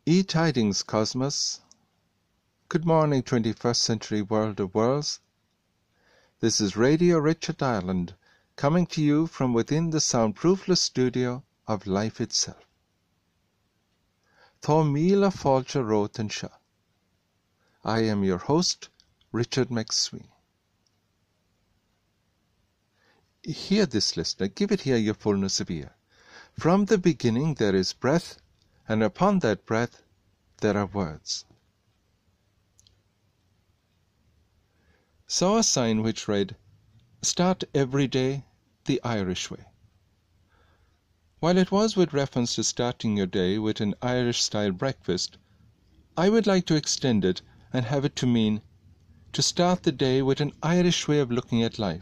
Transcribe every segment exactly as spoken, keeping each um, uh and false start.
E-Tidings Cosmos. Good morning, twenty-first century world of worlds. This is Radio Richard Ireland, coming to you from within the soundproofless studio of life itself. Tá míle fáilte rótain seo. I am your host, Richard McSween. Hear this, listener, give it here your fullness of ear. From the beginning there is breath, and upon that breath there are words. Saw a sign which read, "Start every day the Irish way." While it was with reference to starting your day with an Irish-style breakfast, I would like to extend it and have it to mean to start the day with an Irish way of looking at life.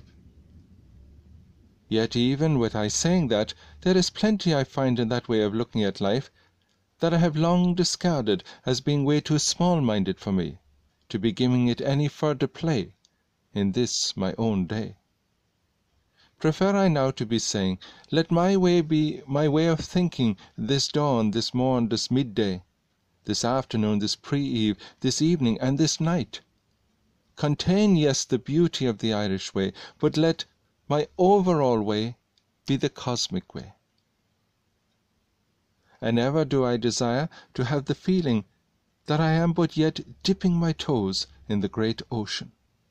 Yet even with I saying that, there is plenty I find in that way of looking at life that I have long discarded as being way too small-minded for me to be giving it any further play in this my own day. Prefer I now to be saying, let my way be my way of thinking this dawn, this morn, this midday, this afternoon, this pre-eve, this evening, and this night. Contain, yes, the beauty of the Irish way, but let my overall way be the cosmic way. And ever do I desire to have the feeling that I am but yet dipping my toes in the great ocean.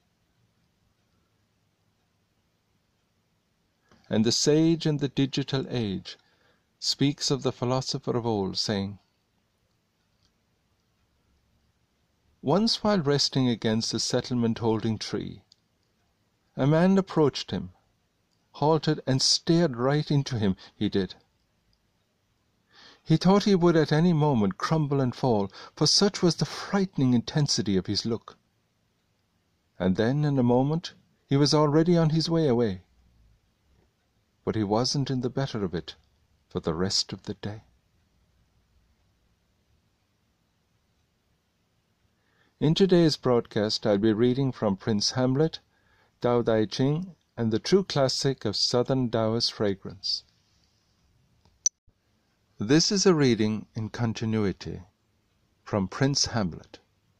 And the sage in the digital age speaks of the philosopher of old, saying, "Once while resting against a settlement-holding tree, a man approached him, halted, and stared right into him, he did. He thought he would at any moment crumble and fall, for such was the frightening intensity of his look. And then, in a moment, he was already on his way away. But he wasn't in the better of it for the rest of the day." In today's broadcast, I'll be reading from Prince Hamlet, Tao Te Ching, and the true classic of Southern Taoist fragrance. This is a reading in continuity from Prince Hamlet.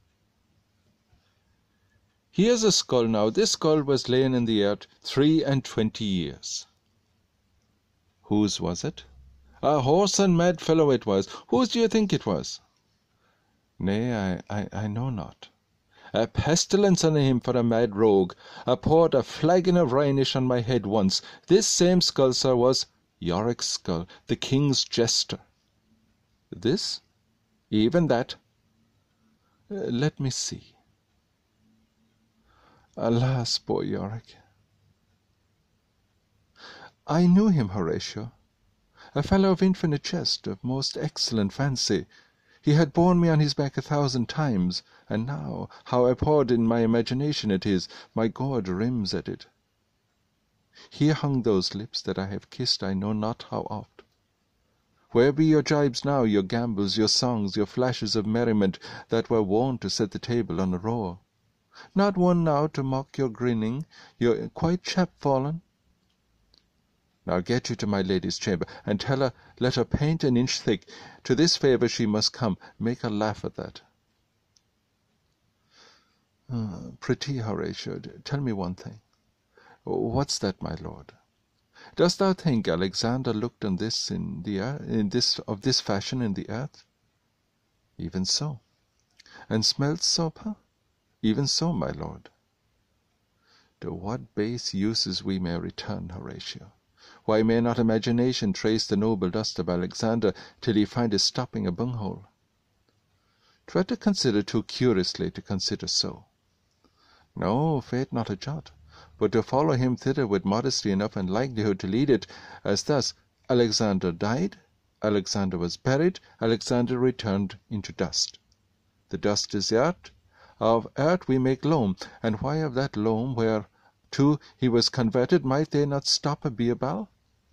Here's a skull now. This skull was layin' in the earth three and twenty years. Whose was it? A horse and mad fellow it was. Whose do you think it was? Nay, I, I, I know not. A pestilence on him for a mad rogue. I poured a flagon of Rhenish on my head once. This same skull, sir, was Yorick's skull, the king's jester. This? Even that? Uh, let me see. Alas, poor Yorick. I knew him, Horatio. A fellow of infinite jest, of most excellent fancy. He had borne me on his back a thousand times, and now, how abhorred in my imagination it is, my God rims at it. Here hung those lips that I have kissed I know not how oft. Where be your jibes now, your gambols, your songs, your flashes of merriment that were wont to set the table on a roar? Not one now to mock your grinning, you're quite chapfallen. Now get you to my lady's chamber, and tell her, let her paint an inch thick. To this favour she must come. Make her laugh at that. Uh, pretty Horatio, tell me one thing. What's that, my lord? Dost thou think Alexander looked on this in the earth, in this of this fashion in the earth? Even so. And smelt soap, huh? Even so, my lord. To what base uses we may return, Horatio? Why may not imagination trace the noble dust of Alexander till he find it stopping a bunghole? Try to consider too curiously to consider so. No, faith not a jot, but to follow him thither with modesty enough and likelihood to lead it, as thus: Alexander died, Alexander was buried, Alexander returned into dust. The dust is earth, of earth we make loam, and why of that loam where to he was converted might they not stop a Beelzebub?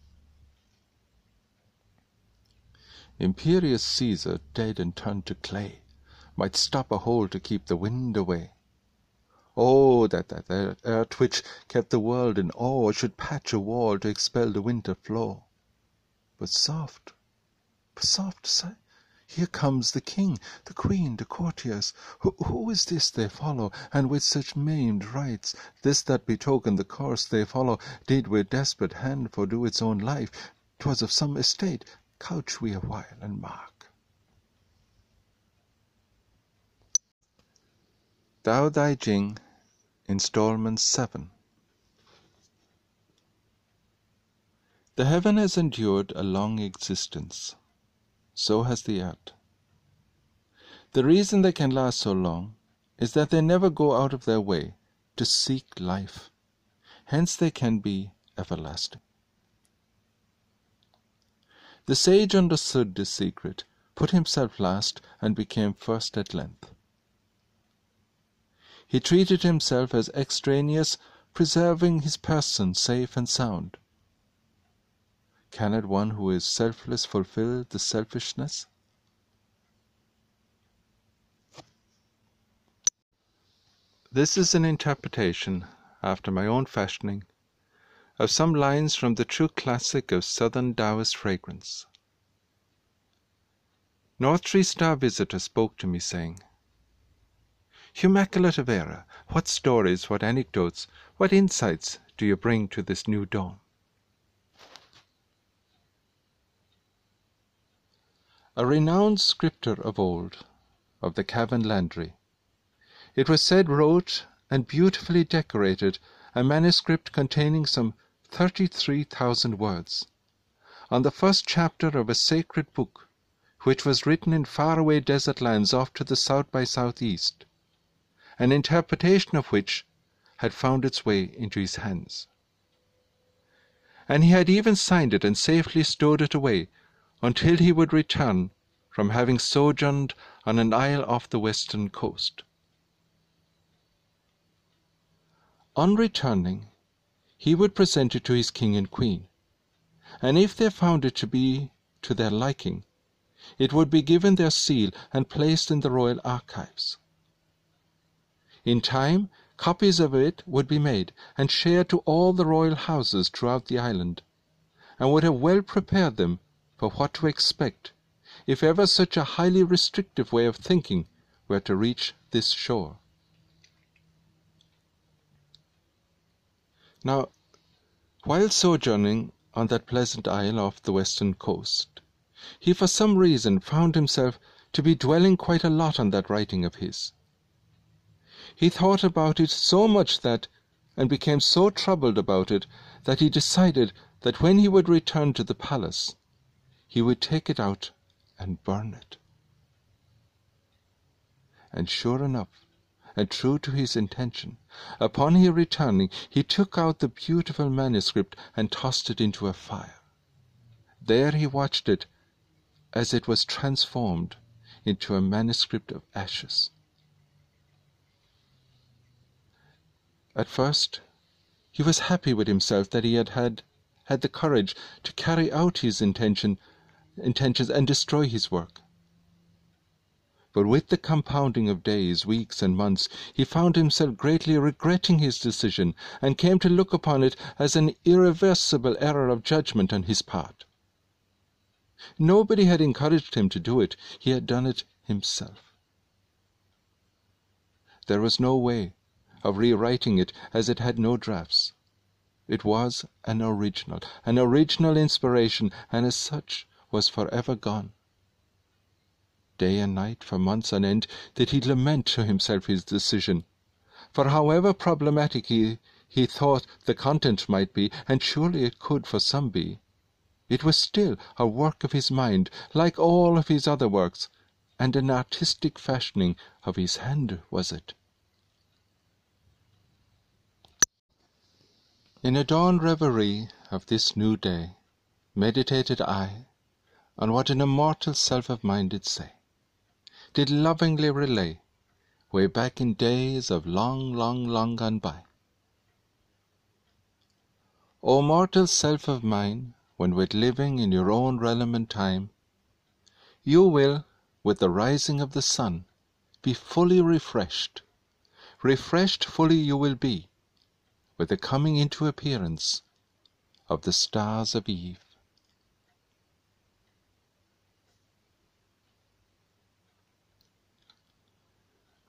Imperious Caesar, dead and turned to clay, might stop a hole to keep the wind away. Oh, that that earth which kept the world in awe should patch a wall to expel the winter flow. But soft, but soft, Here comes the king, the queen, the courtiers. Who, who is this they follow, and with such maimed rites? This that betokened the course they follow did with desperate hand fordo its own life. 'Twas of some estate. Couch we a while and mark. Dao Dai Jing, Installment seven. The heaven has endured a long existence. So has the earth. The reason they can last so long is that they never go out of their way to seek life. Hence they can be everlasting. The sage understood this secret, put himself last, and became first at length. He treated himself as extraneous, preserving his person safe and sound. Cannot one who is selfless fulfill the selfishness? This is an interpretation, after my own fashioning, of some lines from the true classic of Southern Taoist fragrance. North Tree Star Visitor spoke to me, saying, "Immaculate of Error, what stories, what anecdotes, what insights do you bring to this new dawn?" A renowned scripter of old, of the Cavan Landry, it was said wrote and beautifully decorated a manuscript containing some thirty-three thousand words, on the first chapter of a sacred book, which was written in faraway desert lands off to the south by southeast, an interpretation of which had found its way into his hands. And he had even signed it and safely stowed it away until he would return from having sojourned on an isle off the western coast. On returning, he would present it to his king and queen, and if they found it to be to their liking, it would be given their seal and placed in the royal archives. In time, copies of it would be made and shared to all the royal houses throughout the island, and would have well prepared them for what to expect if ever such a highly restrictive way of thinking were to reach this shore. Now, while sojourning on that pleasant isle off the western coast, he for some reason found himself to be dwelling quite a lot on that writing of his. He thought about it so much that, and became so troubled about it, that he decided that when he would return to the palace, he would take it out and burn it. And sure enough, and true to his intention, upon his returning, he took out the beautiful manuscript and tossed it into a fire. There he watched it as it was transformed into a manuscript of ashes. At first, he was happy with himself that he had had, had the courage to carry out his intention intentions and destroy his work. But with the compounding of days, weeks, and months, he found himself greatly regretting his decision, and came to look upon it as an irreversible error of judgment on his part. Nobody had encouraged him to do it. He had done it himself. There was no way of rewriting it, as it had no drafts. It was an original, an original inspiration, and as such was forever gone. Day and night, for months on end, did he lament to himself his decision, for however problematic he, he thought the content might be, and surely it could for some be, it was still a work of his mind, like all of his other works, and an artistic fashioning of his hand was it. In a dawn reverie of this new day, meditated I on what an immortal self of mine did say, did lovingly relay, way back in days of long, long, long gone by. O mortal self of mine, when with living in your own realm and time, you will, with the rising of the sun, be fully refreshed. Refreshed fully you will be, with the coming into appearance of the stars of eve.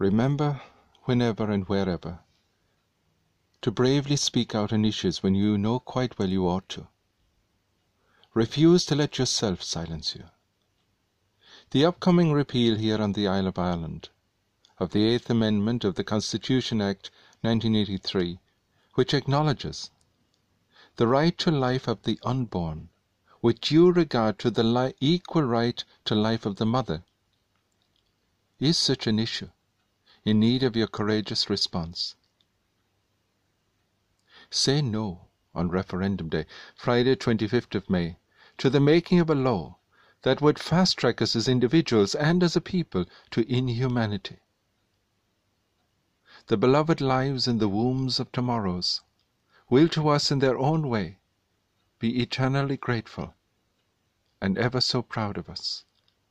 Remember, whenever and wherever, to bravely speak out on issues when you know quite well you ought to. Refuse to let yourself silence you. The upcoming repeal here on the Isle of Ireland of the Eighth Amendment of the Constitution Act nineteen eighty-three, which acknowledges the right to life of the unborn, with due regard to the li- equal right to life of the mother, is such an issue in need of your courageous response. Say no on Referendum Day, Friday twenty-fifth of May, to the making of a law that would fast-track us as individuals and as a people to inhumanity. The beloved lives in the wombs of tomorrows will to us in their own way be eternally grateful and ever so proud of us.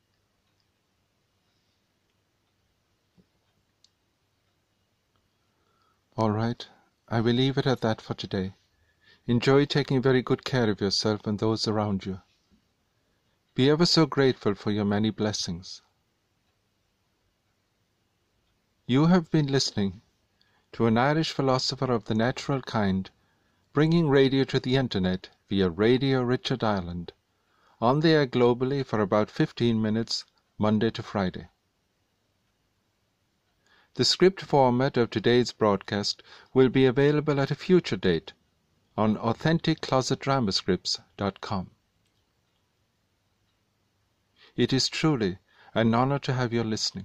All right, I will leave it at that for today. Enjoy taking very good care of yourself and those around you. Be ever so grateful for your many blessings. You have been listening to an Irish philosopher of the natural kind, bringing radio to the internet via Radio Richard Ireland, on the air globally for about fifteen minutes, Monday to Friday. The script format of today's broadcast will be available at a future date on authentic closet drama scripts dot com. It is truly an honor to have you listening.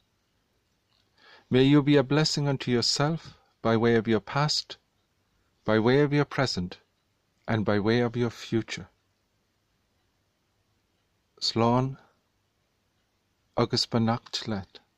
May you be a blessing unto yourself by way of your past, by way of your present, and by way of your future. Slán agus beannacht leat.